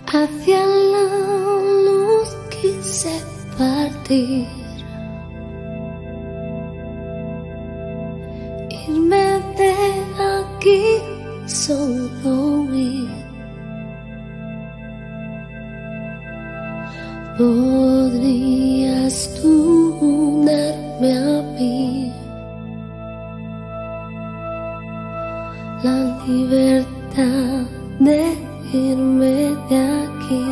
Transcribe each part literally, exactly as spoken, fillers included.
Hacia la luz quise partir, irme de aquí, solo huir. ¿Podrías tú darme a mí la libertad de irme de aquí?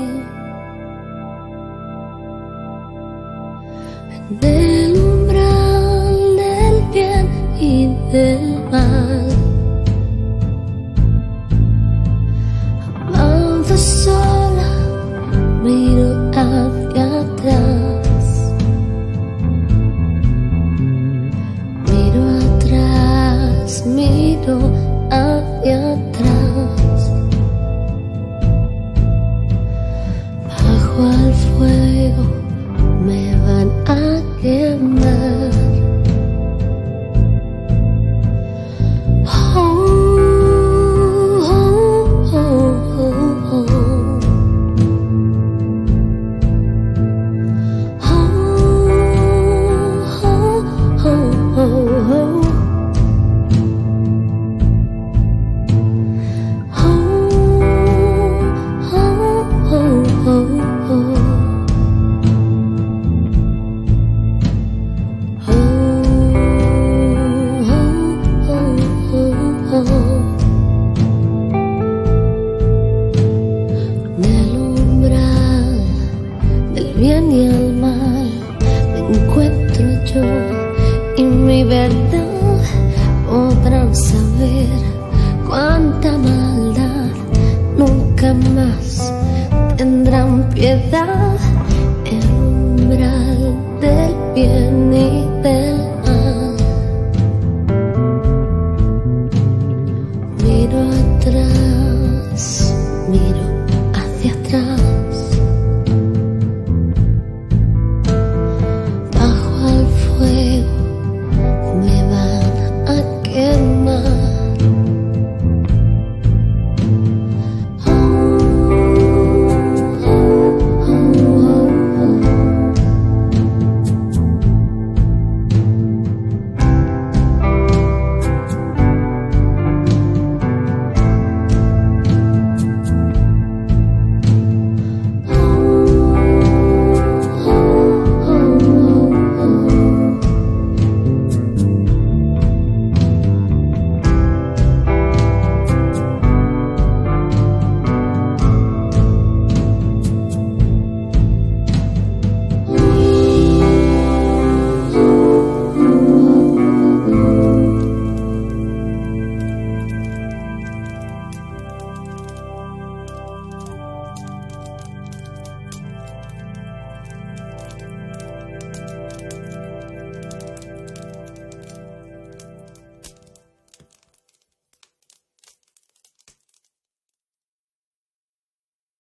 En el umbral del bien y del mal, avanzo sola, miro hacia atrás, miro atrás, miro hacia atrás. Bajo el fuego me van a quemar. Bien y el mal me encuentro yo, y mi verdad podrán saber cuánta maldad nunca más tendrán piedad. El umbral del bien y del